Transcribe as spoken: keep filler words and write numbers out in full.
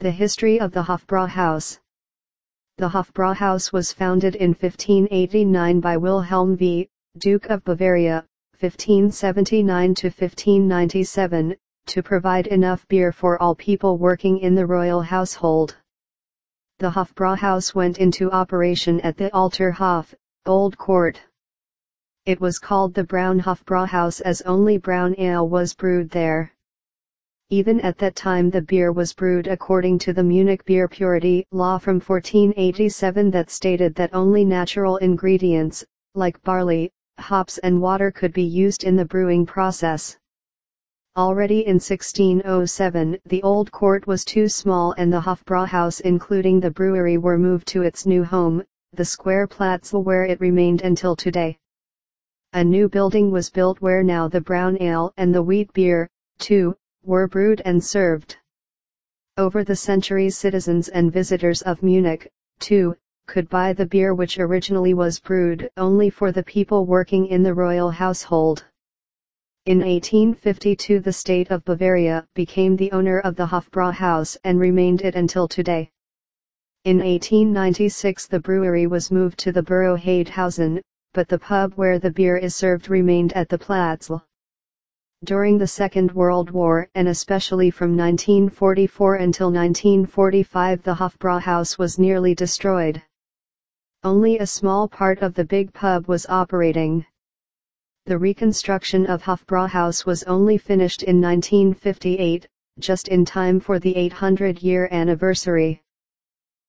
The history of the Hofbrauhaus. The Hofbrauhaus was founded in fifteen eighty-nine by Wilhelm V., Duke of Bavaria, fifteen seventy-nine to fifteen ninety-seven, to provide enough beer for all people working in the royal household. The Hofbrauhaus went into operation at the Alter Hof, Old Court. It was called the Brown Hofbrauhaus as only brown ale was brewed there. Even at that time the beer was brewed according to the Munich beer purity law from fourteen eighty-seven that stated that only natural ingredients, like barley, hops and water could be used in the brewing process. Already in sixteen oh seven the old court was too small and the Hofbrauhaus including the brewery were moved to its new home, the Square Platz, where it remained until today. A new building was built where now the brown ale and the wheat beer, too, were brewed and served. Over the centuries citizens and visitors of Munich, too, could buy the beer which originally was brewed only for the people working in the royal household. In eighteen fifty-two the state of Bavaria became the owner of the Hofbrauhaus and remained it until today. In eighteen ninety-six the brewery was moved to the Borough Heidhausen, but the pub where the beer is served remained at the Platz. During the Second World War and especially from nineteen forty-four until nineteen forty-five the Hofbrauhaus was nearly destroyed. Only a small part of the big pub was operating. The reconstruction of Hofbrauhaus was only finished in nineteen fifty-eight, just in time for the eight hundred year anniversary.